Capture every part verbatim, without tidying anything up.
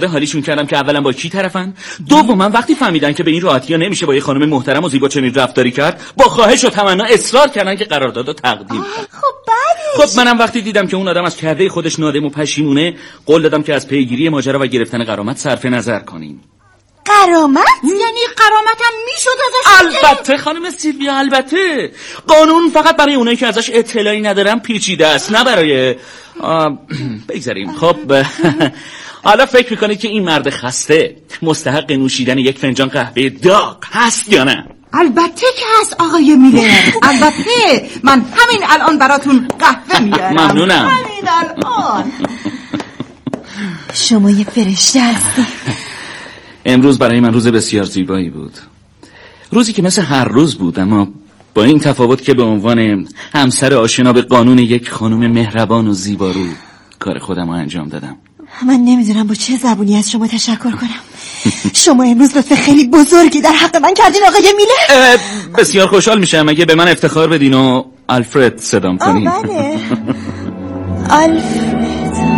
حالیشون کردم که اولا با کی طرفن، دوما وقتی فهمیدن که به این راحتی‌ها نمیشه با یه خانم محترم و زیبا چنین رفتاری کرد، با خواهش و تمنا اصرار کردن که قراردادو تقدیم کنن. خب بعدش خب منم وقتی دیدم که اون آدم از کرده خودش نادم و پشیمونه، قول دادم که از پیگیری ماجرا و گرفتن غرامت صرف نظر کنیم. غرامت؟ یعنی غرامتم میشد ازش؟ البته خانم سیلویا، البته. قانون فقط برای اونایی که ازش اطلاعی ندارن پیچیده است، نه برای بگذاریم. خب حالا فکر میکنید که این مرد خسته مستحق نوشیدن یک فنجان قهوه داغ هست یا نه؟ البته که هست آقای میلر، البته. من همین الان براتون قهوه میارم. ممنونم. همین الان. شما یه فرشته هستی. امروز برای من روز بسیار زیبایی بود، روزی که مثل هر روز بود، اما با این تفاوت که به عنوان همسر آشنا به قانون یک خانم مهربان و زیبارو کار خودم رو انجام دادم. من نمیدونم با چه زبونی از شما تشکر کنم. شما امروز لطف خیلی بزرگی در حق من کردین آقای میلر. بسیار خوشحال میشم اگه به من افتخار بدین و آلفرد صدام کنین. آه بله آلفرد.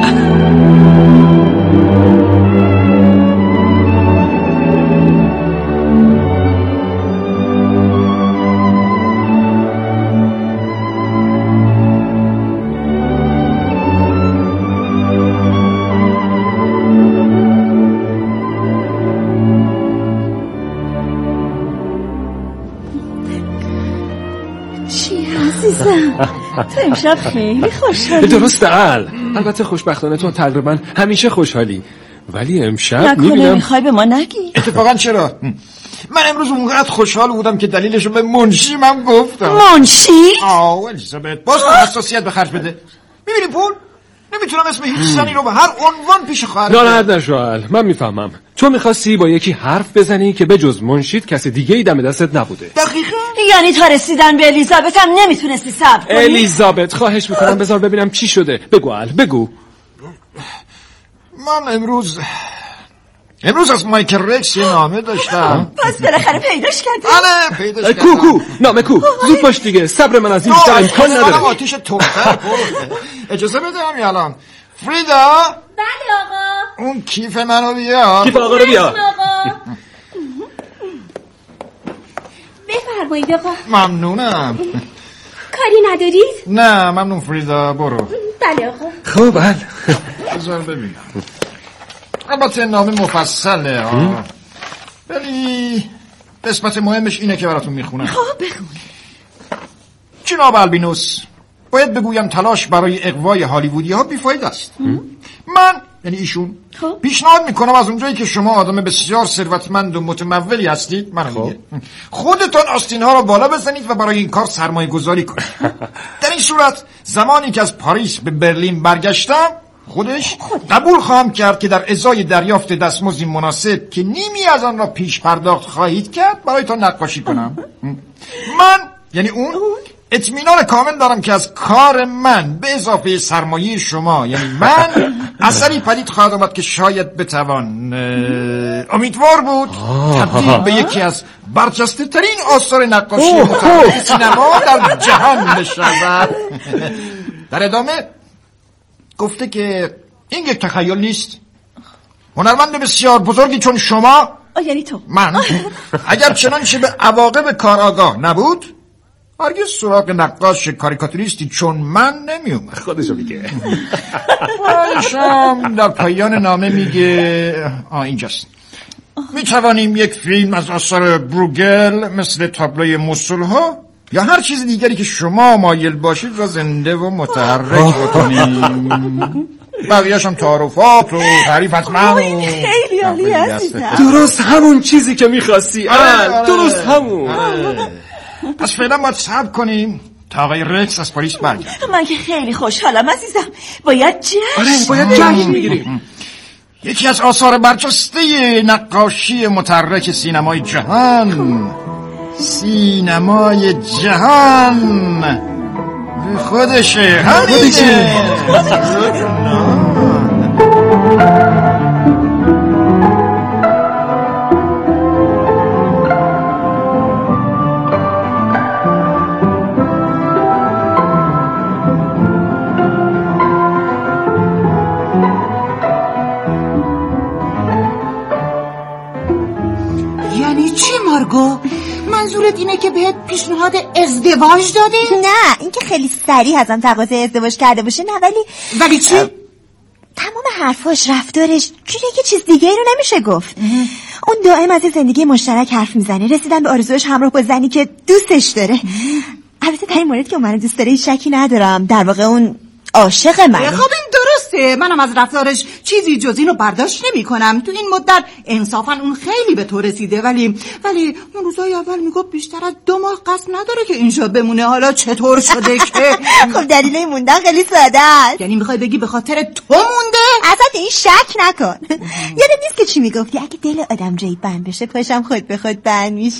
تو امشب خیلی خوشحالی. درسته ال البته خوشبختانه تو تقریبا همیشه خوشحالی، ولی امشب میبینم میخوای به ما نگی. اتفاقا چرا؟ من امروز اونقدر خوشحال بودم که دلیلشو به منشی من گفتم. منشی؟ آه الیزابت باز کن حساسیت به خرج بده. میبینی پول؟ نمیتونم اسم هیچ زنی رو به هر عنوان پیش خواهر ببرم. ناراحت نشو ال، من میفهمم. تو میخواستی با یکی حرف بزنی که به جز منشید کسی دیگه ای دم دستت نبوده. دقیقاً. یعنی تا رسیدن به الیزابت هم نمیتونستی صبر کنی؟ الیزابت خواهش میکنم بذار ببینم چی شده. بگو ال بگو. من امروز امروز از مایکل رکس یه نامه داشتم. پس بالاخره پیداش کردی؟ بله پیداش کردم. کو کو نامه کو زود باش دیگه، صبر من از این بیشتر امکان نداره. آتیش توفر اجازه بده همین الان. فریدا. بله آقا. اون کیف منو بیار. کیف آقا رو بیار. بفرمایید آقا. ممنونم. کاری ندارید؟ نه ممنون فریدا، برو. بله آقا. خب بله بذار ببینم. البته نامه مفصله ها، ولی قسمت مهمش اینه که براتون میخونم. خب بخون. جناب البینوس، باید بگویم تلاش برای اقوای هالیوودی ها بیفایده است. من یعنی ایشون خب. پیشنهاد میکنم از اونجایی که شما آدم بسیار ثروتمند و متمولی هستید، من میگه خودتون آستین ها رو بالا بزنید و برای این کار سرمایه گذاری کنید. در این صورت زمانی که از پاریس به برلین برگشتم خودش قبول خواهم کرد که در ازای دریافت دستمزدی مناسب که نیمی از آن را پیش پرداخت خواهید کرد برایتان نقاشی کنم. من یعنی اون اطمینان کامل دارم که از کار من به اضافه سرمایه شما یعنی من اثری پدید خواهد آمد که شاید بتوان امیدوار بود تبدیل به یکی از برجسته ترین آثار نقاشی متعارف سینما در جهان بشود. در ادامه گفته که این یک تخیل نیست. هنرمند بسیار بزرگی چون شما یعنی تو من اگر چنانچه به عواقب کار آگاه نبود هرگز سراغ نقاش کاریکاتوریستی چون من نمی اومد. خودشو میگه. شام در پایان نامه میگه آه اینجاست. می توانیم یک فیلم از آثار بروگل مثل تابلوی موسول ها یا هر چیز دیگری که شما مایل باشید را زنده و متحرک بکنیم. بقیه‌شم تعارفات و تعریف از من و خیلی عالی عزیزم. درست همون چیزی که میخواستی. درست همون. پس فعلا باید صبر کنیم تا آقای رکس از پاریس برگرد. من که خیلی خوشحالم عزیزم. باید جشن. آره باید جشن بگیریم. یکی از آثار برجسته نقاشی متحرک سینمای جهان، سینمای جهان خودشه. خودشه. مارگو، منظورت اینه که بهت پیشنهاد ازدواج داده؟ نه، این که خیلی سریع ازم تقاضای ازدواج کرده باشه نه، ولی ولی چی؟ تمام حرفاش، رفتارش جوریه که چیز دیگه ای رو نمیشه گفت. اون دائم از زندگی مشترک حرف میزنه، رسیدن به آرزوش همراه با زنی که دوستش داره. البته در این مورد که منو دوست داره هیچ شکی ندارم، در واقع اون عاشق منه. خب این درسته، منم از رفتارش چیزی جز اینو برداشت نمی کنم. تو این مدت انصافا اون خیلی به تو رسیده، ولی ولی اون روزای اول میگفت بیشتر از دو ماه قصد نداره که اینجا بمونه. حالا چطور شده که؟ خب دلیل این موندن خیلی ساده است. یعنی میخوای بگی به خاطر تو مونده؟ اصلا این شک نکن. یادت نیست که چی میگفتی؟ اگه دل آدم جایی بند بشه پاشم خود به خود بند میشه.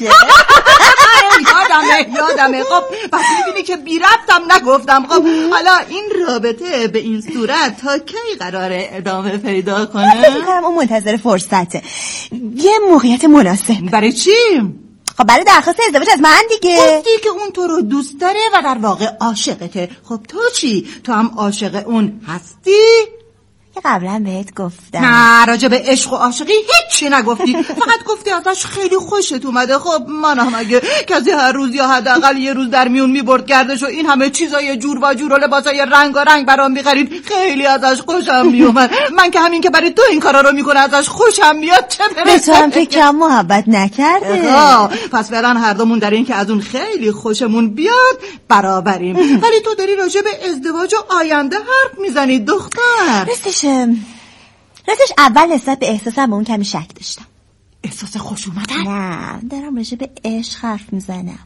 یادمه یادمه خب وقتی میبینی که بی ربطم نگفتم. خب حالا این رابطه به این صورت تا کی قراره ادامه پیدا کنه؟ فکر می‌کنم اون منتظر فرصته، یه موقعیت مناسب. برای چی؟ خب برای درخواست ازدواج از من دیگه. گفتی که اون تو رو دوست داره و در واقع عاشقته. خب تو چی؟ تو هم عاشق اون هستی؟ قبلا بهت گفتم. نه راجع به عشق و عاشقی هیچی نگفتی، فقط گفتی ازش خیلی خوشت اومده. خب من هم اگه کسی هر روز یا حداقل یه روز در میون میبرد گردش و این همه چیزای جور و جور و لباسای رنگارنگ برام می‌خرید خیلی ازش خوشم میومد. من که همین که برای تو این کارا رو میکنه ازش خوشم میاد، چه برسه تو هم که کم محبت نکرده. پس فعلا هر دومون در این که از اون خیلی خوشمون بیاد برابریم. ولی تو داری راجع به ازدواج و آینده حرف میزنی دختر. راستش راستش اول نسبت به احساسم به اون کمی شک داشتم. احساس خوش اومدن؟ نه دارم راجع به عشق حرف میزنم.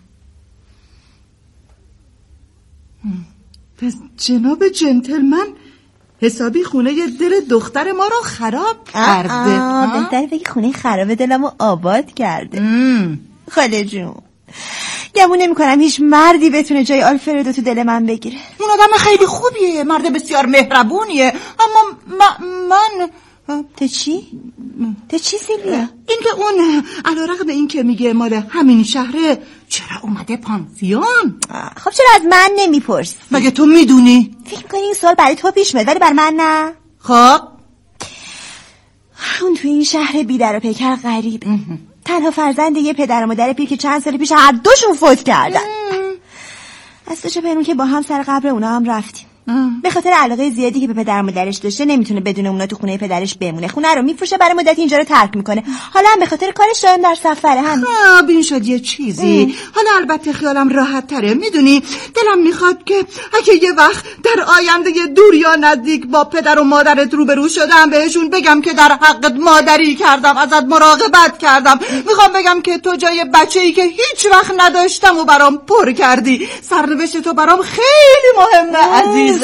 پس جناب جنتلمن حسابی خونه ی دل دختر ما رو خراب کرده. بهتره بگی خونه خراب دلمو آباد کرده. خاله جون گمون نمی کنم هیچ مردی بتونه جای آلفردو تو دل من بگیره. اون آدم خیلی خوبیه، مرد بسیار مهربونیه، اما من تو چی؟ تو چی سیلویا؟ این که اون علیرغم این که میگه مال همین شهره، چرا اومده پانسیون؟ خب چرا از من نمیپرسی؟ مگه تو میدونی؟ فکر میکنی این سوال برای تو پیش میاد ولی بر من نه؟ خب اون تو این شهر بیدر و پیکر غریبه، تنها فرزند یه پدر و مادر پیر که چند سال پیش هر دوشون فوت کردن. از تو چه پیرون که با هم سر قبر اونا هم رفتیم. به خاطر علاقه زیادی که به پدر و مادرش داشته نمیتونه بدون اونا تو خونه پدرش بمونه، خونه رو میفروشه برای مدت اینجا رو ترک میکنه. حالا هم به خاطر کارش دائم در سفره. هم خب این شد یه چیزی. ام. حالا البته خیالم راحت تره، میدونی دلم میخواد که اگه یه وقت در آینده یه دور یا نزدیک با پدر و مادرت روبرو شدم بهشون بگم که در حقت مادری کردم، ازت مراقبت کردم. میخوام بگم که تو جای بچه‌ای که هیچ وقت نداشتم و برام پر کردی. سرنوشت تو برام خیلی مهمه عزیزم.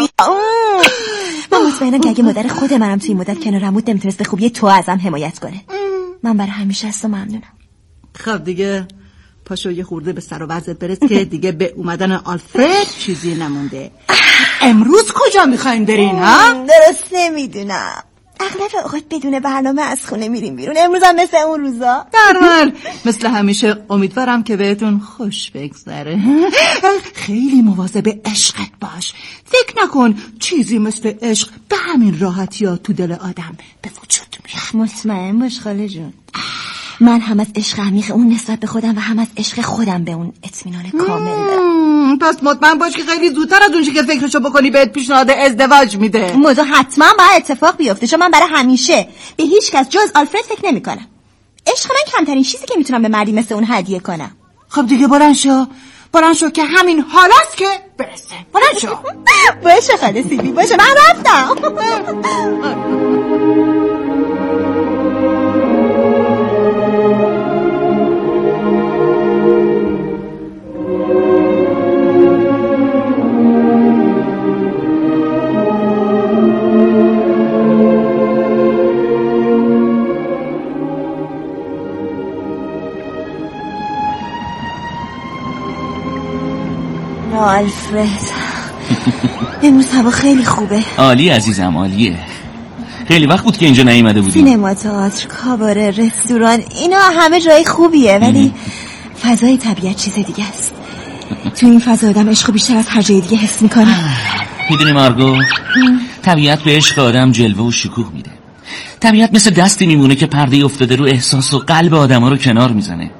من مطمئنم که اگه مادر خود منم توی این مدت کنارم بود نمیتونست به خوبی تو ازم حمایت کنه. من برای همیشه از تو ممنونم. خب دیگه پاشو یه خورده به سر و وضعت برس که دیگه به اومدن آلفرد چیزی نمونده. امروز کجا میخوایم برین ها؟ درست نمیدونم، اغلب اوقات بدون برنامه از خونه میریم بیرون. امروز هم مثل اون روزا. درمان مثل همیشه امیدوارم که بهتون خوش بگذره. خیلی مواظب عشقت باش. فکر نکن چیزی مثل عشق به همین راحتی ها تو دل آدم به وجود میاد. مطمئن باش خاله جون، من هم از عشق عمیق اون نسبت به خودم و هم از عشق خودم به اون اطمینان کامل دارم. پس مطمئن باش که خیلی زودتر از اون چیزی که فکرشو بکنی بهت پیشنهاد ازدواج میده. اون موضوع حتما باید اتفاق بیفته، چون من برای همیشه به هیچ کس جز آلفرد فکر نمی کنم. عشق من کمترین چیزی که میتونم به مردی مثل اون هدیه کنم. خب دیگه بلند شو بلند شو که همین حالاست که برسه. بلند شو. باشه خاله سیبی، باشه من رفتم. آلفرد امروز هوا خیلی خوبه. عالی عزیزم، عالیه. خیلی وقت بود که اینجا نیومده بودیم. سینما، تئاتر، کاباره، رستوران، اینا همه جای خوبیه ولی فضای طبیعت چیز دیگه است. تو این فضا آدم عشق بیشتر از هر جای دیگه حس میکنه. میدونی مارگو، طبیعت به عشق آدم جلوه و شکوه میده. طبیعت مثل دستی میمونه که پرده افتاده رو احساس و قلب آدما رو کنار میزنه.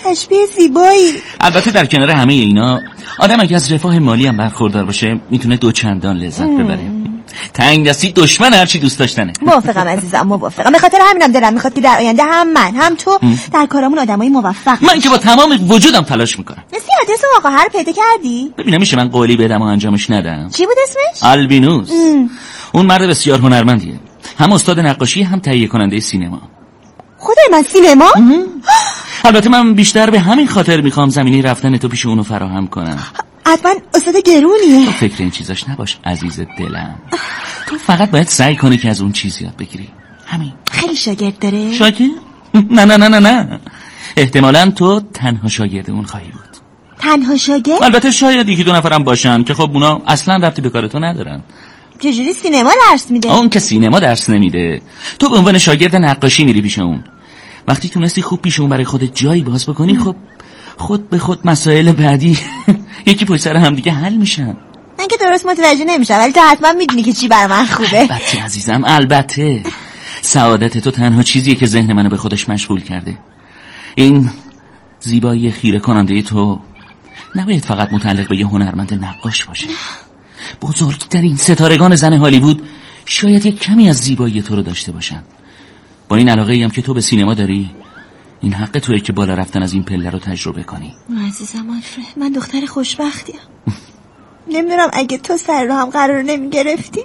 تشبیه زیبایی. البته در کنار همه اینا آدم اگه از رفاه مالی هم برخوردار باشه میتونه دو چندان لذت ببره. تنگ دستی دشمن هرچی دوست داشتنه. موافقم عزیزم، موافقم. به خاطر همینم دلم میخواد که در آینده هم من هم تو در کارمون آدمای موفق. من که با تمام وجودم تلاش میکنم. مثل آدرس آقا رو پیدا کردی؟ ببینم میشه من قولی بدم و انجامش ندم. چی بود اسمش؟ آلبینوس. ام. اون مرد بسیار هنرمندیه، هم استاد نقاشی هم تهیه کننده سینما. خدای من سینما؟ البته من بیشتر به همین خاطر میخوام زمینه رفتن تو پیش اونو فراهم کنم. حتما استاد گرونیه. تو فکر این چیزاش نباش عزیز دلم. تو فقط باید سعی کنی که از اون چیز یاد بگیری. همین. خیلی شاگرد داره؟ شاگرد؟ نه نه نه نه نه. احتمالاً تو تنها شاگرد اون خواهی بود. تنها شاگرد؟ البته شاید یکی دو نفرم باشن که خب اونا اصلا ربطی به کار تو ندارن. چجوری سینما درس میده؟ اون که سینما درس نمیده. تو به عنوان شاگرد نقاشی میری پیش اون. وقتی تونستی خوب پیش اون برای خودت جایی باز بکنی، خب خود به خود مسائل بعدی یکی پشت سر هم دیگه حل میشن. من که درست متوجه نمیشم، ولی تو حتما میدونی که چی برای من خوبه. البته عزیزم، البته. سعادت تو تنها چیزیه که ذهن منو به خودش مشغول کرده. این زیبایی خیره کننده تو نباید فقط متعلق به یه هنرمند نقاش باشه. بزرگترین ستارگان زن هالیوود شاید یک کمی از زیبایی تو رو داشته باشن. با این علاقه‌ای هم که تو به سینما داری، این حق توئه که بالا رفتن از این پله رو تجربه کنی. عزیزم آلفرد، من دختر خوشبختیم. نمیدونم اگه تو سر رو هم قرار نمیگرفتی.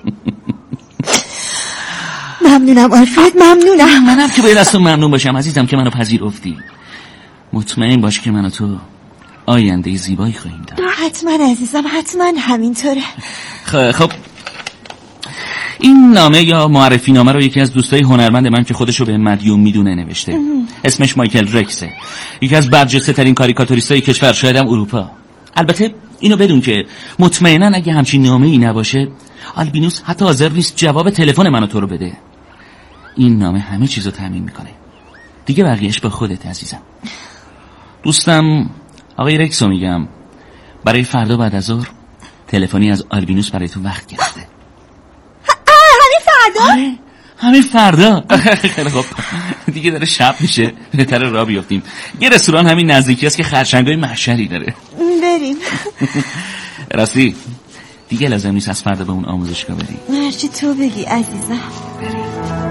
ممنونم آلفرد، ممنونم. منم که باید از تو ممنون باشم عزیزم که منو پذیرفتی. مطمئن باش که من و تو آینده زیبایی خواهیم داشت. حتما عزیزم، حتما همینطوره. خب این نامه یا معرفی نامه رو یکی از دوستای هنرمند من که خودشو به مدیون میدونه نوشته. ام. اسمش مایکل رکسه، یکی از برجسته ترین کاریکاتوریستای کشور، شاید هم اروپا. البته اینو بدون که مطمئنا اگه همچین نامه ای نباشه آلبینوس حتی حاضر نیست جواب تلفن منو تو رو بده. این نامه همه چیزو تضمین میکنه. دیگه بقیه‌اش با خودت عزیزم. دوستم آقای رکسو میگم برای فردا بعد از ظهر تلفنی از آلبینوس برای تو وقت گرفته. همین فردا؟ همین فردا. خیلی خوب، دیگه داره شب میشه، بهتر راه بیافتیم. یه رستوران همین نزدیکی است که خرچنگای محشری داره. بریم. راستی دیگه لازم نیست از فردا به اون آموزشگاه بریم. هرچی تو بگی عزیزم. بریم.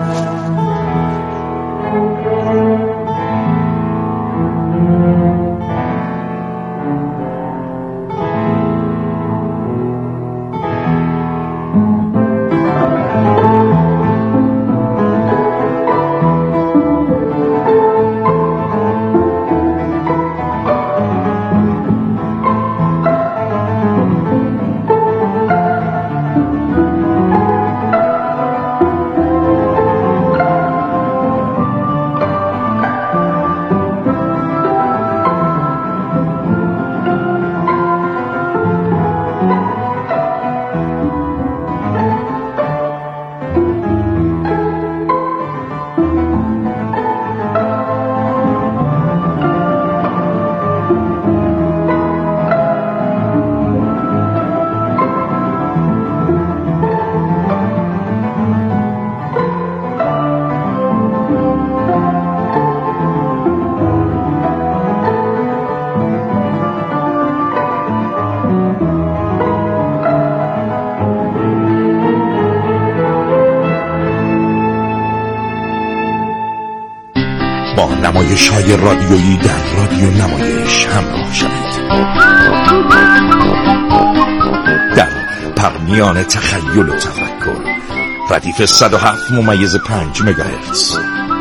با نمایش‌های رادیویی در رادیو نمایش همراه شوید. در پرمیان تخیل و تفکر، ردیف صد و هفت ممیز پنج مگاهرتز.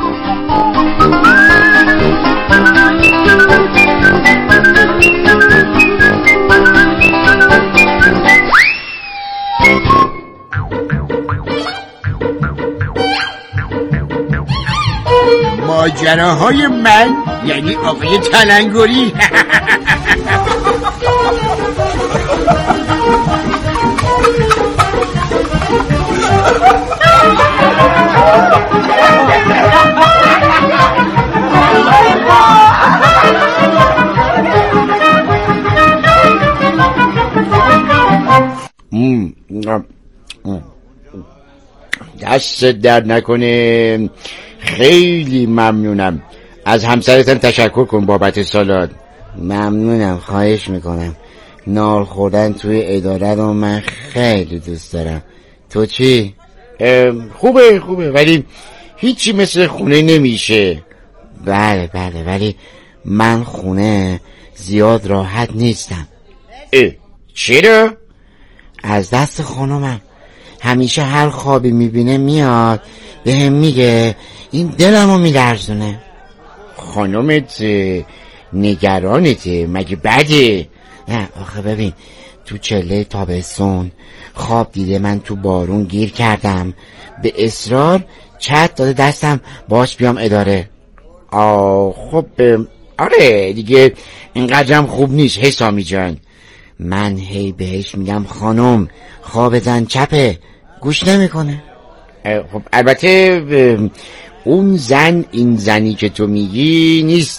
ماجراهای من یعنی آقای تلنگری. دست در نکنه، خیلی ممنونم. از همسرتن تشکر کن بابت سالاد. ممنونم، خواهش میکنم. نار خوردن توی اداره رو من خیلی دوست دارم. تو چی؟ خوبه خوبه ولی هیچی مثل خونه نمیشه. بله بله ولی من خونه زیاد راحت نیستم. اه چرا؟ از دست خانومم همیشه هر خوابی میبینه میاد به هم میگه، این دلمو میلرزونه. خانومت نگرانته مگه بده؟ نه آخه ببین، تو چله تابستون خواب دیده من تو بارون گیر کردم، به اصرار چت داده دستم باش بیام اداره. آه خب آره دیگه اینقدرم خوب نیست حسامی جان. من هی بهش میگم خانم خواب زن چپه، گوش نمیکنه. خب البته اون زن این زنی که تو میگی نیست.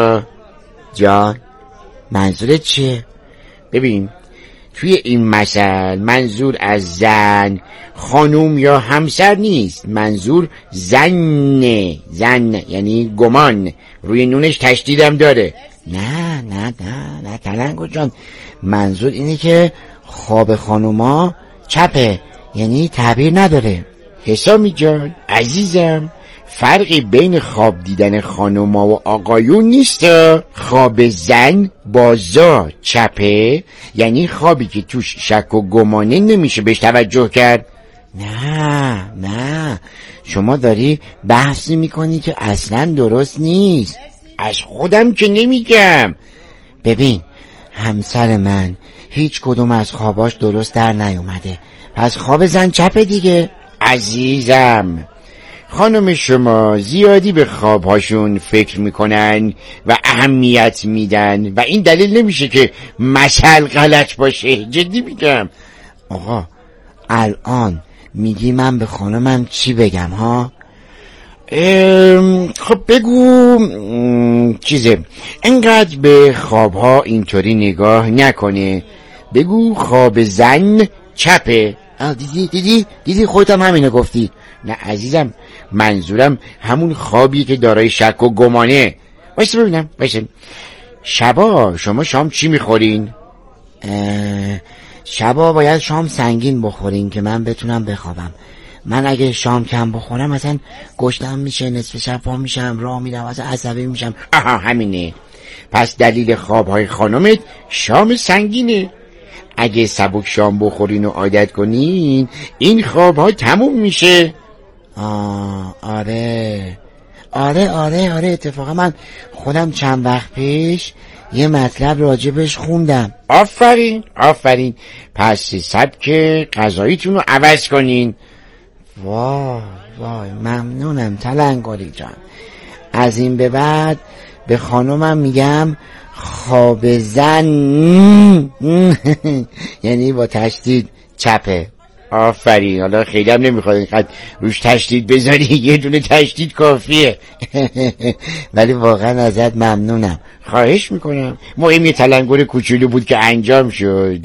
جان منظورت چیه؟ ببین توی این مثل منظور از زن خانوم یا همسر نیست، منظور زنه. زن یعنی گمان، روی نونش تشدیدم داره. نه نه نه نه تلنگو جان، منظور اینه که خواب خانوما چپه، یعنی تعبیر نداره. حسامی جان عزیزم، فرقی بین خواب دیدن خانوما و آقایون نیست. خواب زن بازا چپه یعنی خوابی که توش شک و گمانه نمیشه بهش توجه کرد. نه نه شما داری بحثی میکنی که اصلا درست نیست. از خودم که نمیگم. ببین همسر من هیچ کدوم از خواباش درست در نیومده، پس خواب زن چپه دیگه. عزیزم خانم شما زیادی به خوابهاشون فکر میکنن و اهمیت میدن و این دلیل نمیشه که مثل غلط باشه. جدی میگم. آقا الان میگی من به خانمم چی بگم ها؟ خب بگو چیزه انقدر به خوابها اینطوری نگاه نکنه. بگو خواب زن چپه. دیدی دیدی دیدی خودت هم همینو گفتی. نه عزیزم منظورم همون خوابی که دارای شک و گمانه. وایسا ببینم وایسا. شبا شما شام چی میخورین؟ شبا باید شام سنگین بخورین که من بتونم بخوابم. من اگه شام کم بخورم مثلا گشتم میشه، نصف شب پا میشم، راه میرم، مثلا عصبی میشم. آها همینه. پس دلیل خوابهای خانمت شام سنگینه. اگه سبک شام بخورین و عادت کنین این خوابها تموم میشه. آه آره آره آره آره اتفاقا من خودم چند وقت پیش یه مطلب راجبش خوندم. آفرین آفرین. پس سبک غذاییتون رو عوض کنین. وای وای ممنونم تلنگاری جان. از این به بعد به خانومم میگم خواب زن یعنی با تشدید چپه. آفرین. حالا خیلی هم نمیخواد اینقدر روش تشدید بذاری، یه دونه تشدید کافیه. ولی واقعا ازت ممنونم. خواهش میکنم. مهم یه تلنگر کوچولو بود که انجام شد.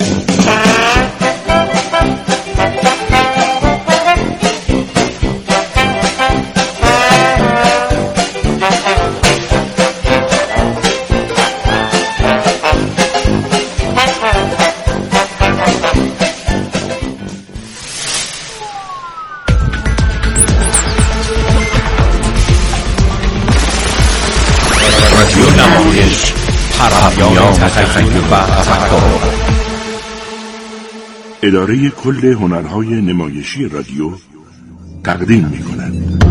نمایش پرنیان تخیل و تفکر. اداره کل هنرهای نمایشی رادیو تقدیم می‌کند.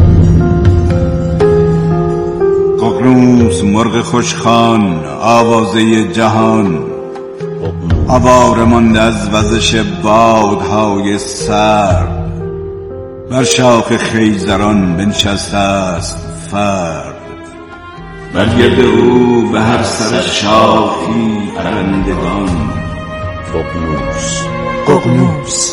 ققنوس مرغ خوشخوان آوازه جهان، آواره مانده از وزش بادهای سرد، بر شاخ خیزران بنشسته است فرد، بر گرد او به هر سر شاخی پرندگان. ققنوس ققنوس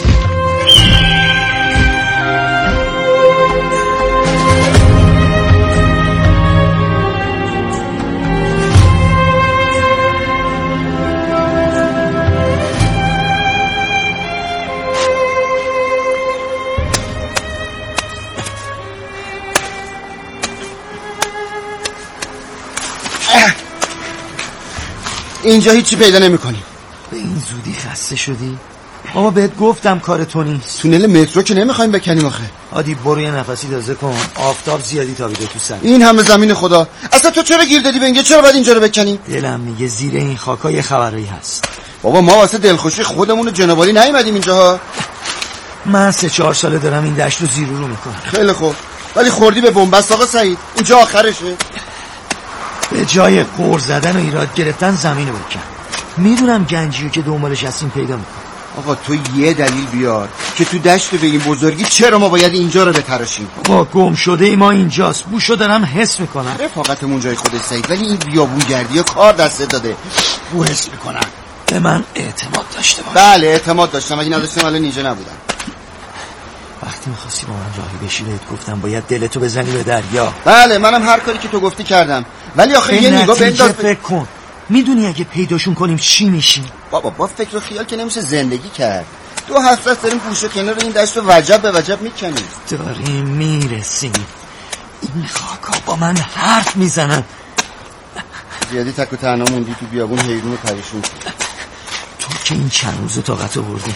اینجا هیچی پیدا نمی‌کنیم. به این زودی خسته شدی؟ بابا بهت گفتم کار تو نیست. تونل مترو که نمیخوایم بکنیم آخه. عادی برو یه نفسی تازه کن، آفتاب زیادی تابیده تو سر. این همه زمین خدا، اصلا تو چرا گیر دادی به اینجا؟ چرا باید اینجا رو بکنیم؟ دلم میگه زیر این خاکا یه خبری هست. بابا ما واسه دلخوشی خودمون جنابالی نیومدیم اینجاها. من سه چهار ساله دارم این دشت رو زیر رو میکنم. خیلی خوب، ولی خوردی به بنبست آقا سعید. اینجا آخرشه. به جای قور زدن و ایراد گرفتن زمینو بکن. میدونم گنجیو که دنبالش هستیم پیدا میکنم. آقا تو یه دلیل بیار که تو دشت به این بزرگی چرا ما باید اینجا رو بتراشیم. با گم شده ای ما اینجاست، بوشو دارم حس میکنم. رفاقتمون جای خودت سعید، ولی این بیابونگردی ها کار دستت داده. بو حس میکنم. به من اعتماد داشته باش. بله اعتماد داشتم، اگه نداشتم الان اینجا نبودم. وقتی میخواستی با من راهی بشی بهت گفتم باید دلتو بزنی به دریا. بله منم هر کاری که تو گفتی کردم، ولی آخه یه نگاه بنداز فکر کن. میدونی اگه پیداشون کنیم چی میشیم؟ بابا با فکر و خیال که نمیشه زندگی کرد. دو هفته است داریم گوشه کنار این دشت رو وجب به وجب میکنیم. داریم میرسیم. این خاکا با من حرف میزنن. زیادی تک و تنها موندی تو بیابون، حیرون و پریشون. تو که این چند روز طاقت آوردی.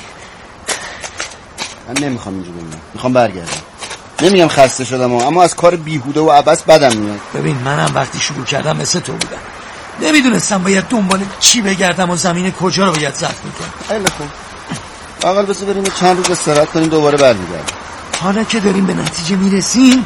من نمیخوام اینجا بمونم، میخوام برگردم. نمیگم خسته شدم اما از کار بیهوده و عبث بدم میاد. ببین منم وقتی شروع کردم مثل تو بودم، نمیدونستم باید دنبال چی بگردم و زمین کجا رو باید زرد میکنم. خیلی خوب، اول بس بریم چند روز استراحت کنیم دوباره برمیگردیم. حالا که داریم به نتیجه میرسیم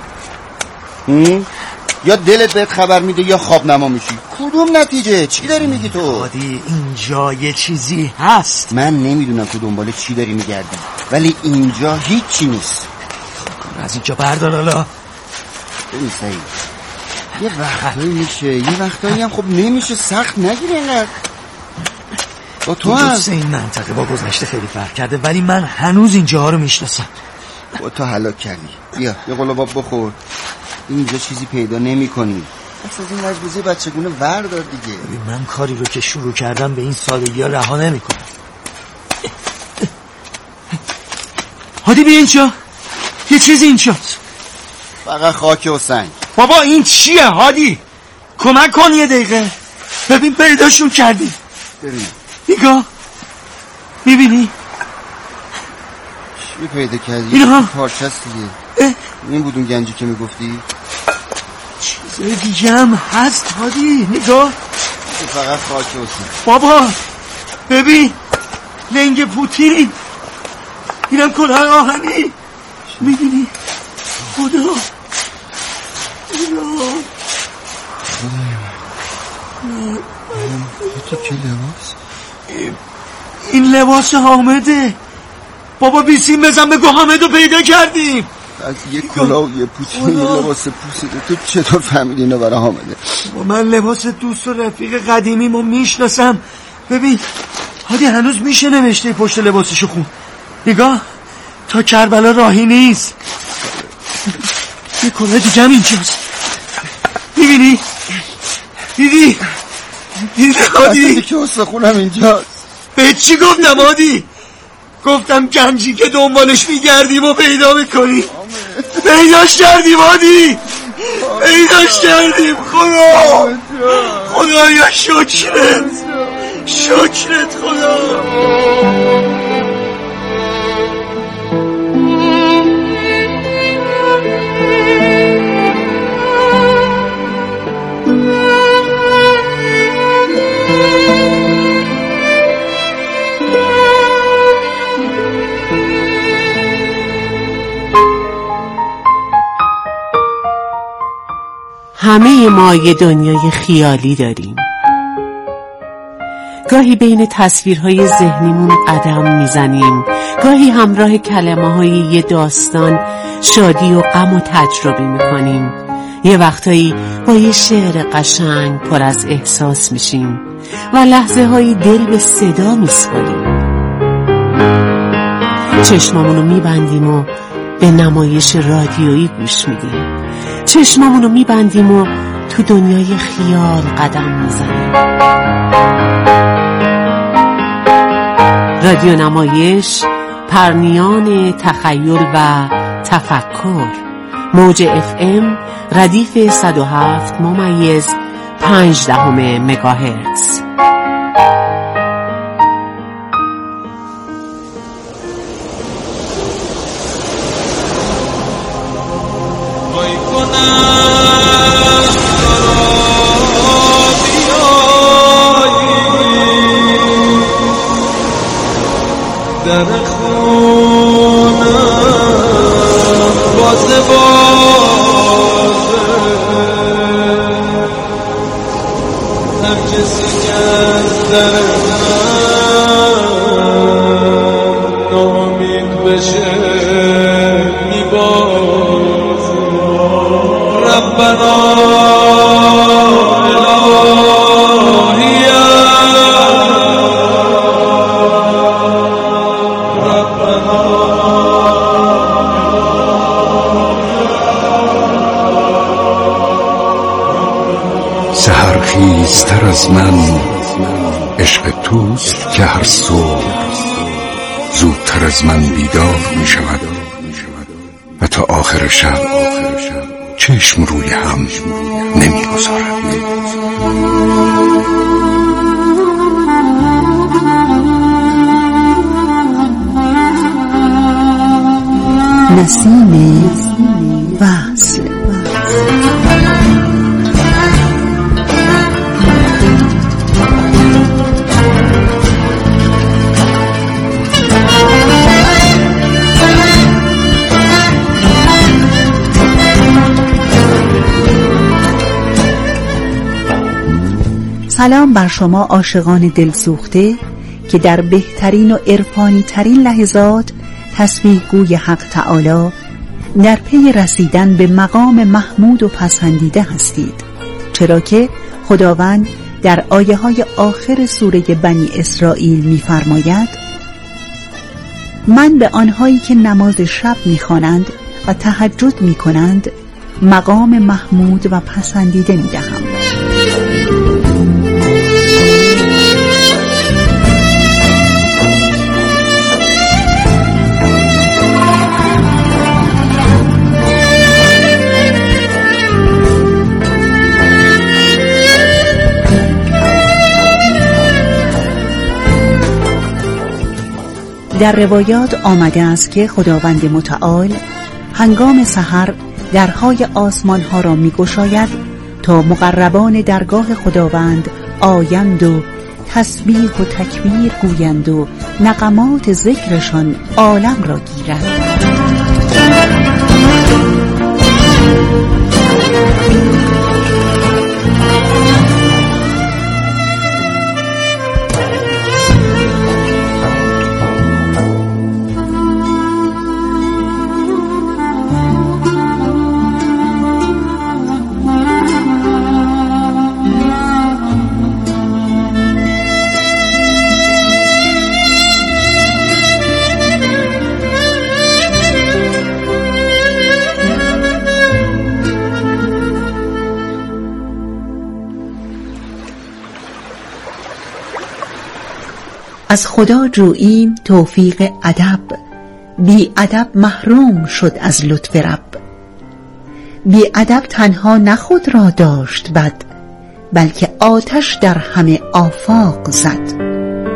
یا دلت بهت خبر میده یا خواب نما میشی. کدوم نتیجه؟ چی داری میگی تو؟ عادی اینجا یه چیزی هست. من نمیدونم تو دنبال چی داری میگردی، ولی اینجا هیچی نیست. خب از اینجا بردار حالا. ببین سعید، یه وقتایی میشه یه وقتایی هم خب نمیشه، سخت نگیره اینقدر. با تو هم این منطقه با گذشته خیلی فرق کرده، ولی من هنوز اینجاها رو میشناسم. با تو هلاک کردی. بیا یه قلاب بخور. اینجا چیزی پیدا نمی کنی. اصلا این مجبوزه بچگونه وردار دیگه. من کاری رو که شروع کردم به این سادگی ها رها نمی کنم. هادی بیا اینجا، یه چیزی اینجاست. فقط خاک و سنگ. بابا این چیه هادی؟ کمک کن یه دقیقه. ببین پیداشون کردی. ببین نگاه، میبینی؟ چی پیدا کردی؟ اینها پارچه است دیگه. این بود اون گنجی که میگفتی؟ چیز دیگه هم هست هادی، نگاه. فقط خاک و سنگ. بابا ببین لنگ پوتین، اینم کلاه آهنی. میبینی؟ خدا خدا تو که لباس؟ این لباس حامده. بابا بیسیم بزن بگو حامدو پیدا کردیم. از یه کلاه و یه پوتین یه لباس پوسیده تو چطور فهمیدی اینو برای حامده؟ بابا من لباس دوست و رفیق قدیمیمو میشناسم. ببین هادی هنوز میشه نوشته پشت لباسشو خون. نگاه تا کربلا راهی نیست. یه کلاه دیگه هم اینجاست. میبینی؟ دیدی؟ دیدی هادی؟ که استخونم اینجاست. به چی گفتم هادی؟ گفتم گنجی که دنبالش میگردیم و پیدا میکنی. پیداش کردیم هادی، پیداش کردیم. خدا خدایا شکرت، شکرت خدا. همه ما یه دنیای خیالی داریم. گاهی بین تصویرهای ذهنیمون قدم میزنیم، گاهی همراه کلمه های یه داستان شادی و غم و تجربه میکنیم. یه وقتایی با یه شعر قشنگ پر از احساس میشیم و لحظه های دل به صدا میسپاریم. چشمامونو میبندیم و به نمایش رادیویی گوش میدیم. چشمامونو میبندیم و تو دنیای خیال قدم میزنیم. رادیو نمایش، پرنیان تخیل و تفکر. موج اف ام ردیف صد و هفت ممیز پنج دهم مگاهرتز. پرخیزتر از من عشق توست که هر صبح زودتر از من بیدار می شود و تا آخر شب چشم روی هم نمی گذارد. نسیم وصل. سلام بر شما عاشقان دلسوخته که در بهترین و عرفانی ترین لحظات تسبیح گوی حق تعالی در پی رسیدن به مقام محمود و پسندیده هستید، چرا که خداوند در آیه های آخر سوره بنی اسرائیل می‌فرماید: من به آنهایی که نماز شب می‌خوانند و تهجد می‌کنند مقام محمود و پسندیده می‌دهم. در روایات آمده است که خداوند متعال هنگام سحر درهای آسمان ها را می گشاید تا مقربان درگاه خداوند آیند و تسبیح و تکبیر گویند و نغمات ذکرشان عالم را گیرد. از خدا جوییم توفیق ادب، بی ادب محروم شد از لطف رب. بی ادب تنها نه خود را داشت بد، بلکه آتش در همه آفاق زد.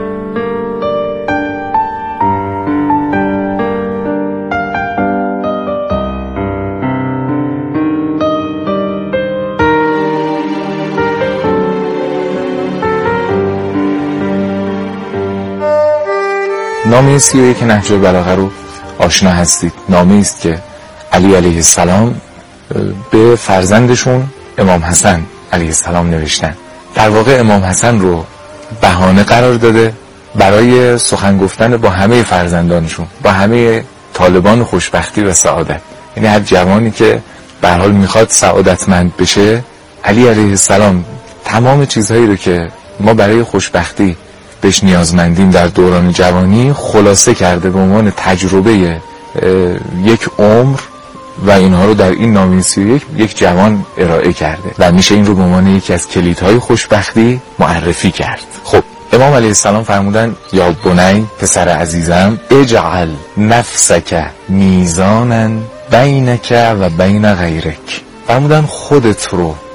نامه سی و یک نهج البلاغه رو آشنا هستید. نامه است که علی علیه السلام به فرزندشون امام حسن علیه السلام نوشتن. در واقع امام حسن رو بهانه قرار داده برای سخن گفتن با همه فرزندانشون، با همه طالبان خوشبختی و سعادت. یعنی هر جوانی که به هر حال میخواد سعادتمند بشه، علی علیه السلام تمام چیزهایی رو که ما برای خوشبختی بهش نیازمندیم در دوران جوانی خلاصه کرده به عنوان تجربه یک عمر و اینها رو در این نامه سی و یک یک جوان ارائه کرده و میشه این رو به عنوان یکی از کلیدهای خوشبختی معرفی کرد. خب امام علیه السلام فرمودن: یا بنی، پسر عزیزم، اجعل نفسک میزانا بینک و بین غیرک. فرمودن خودت رو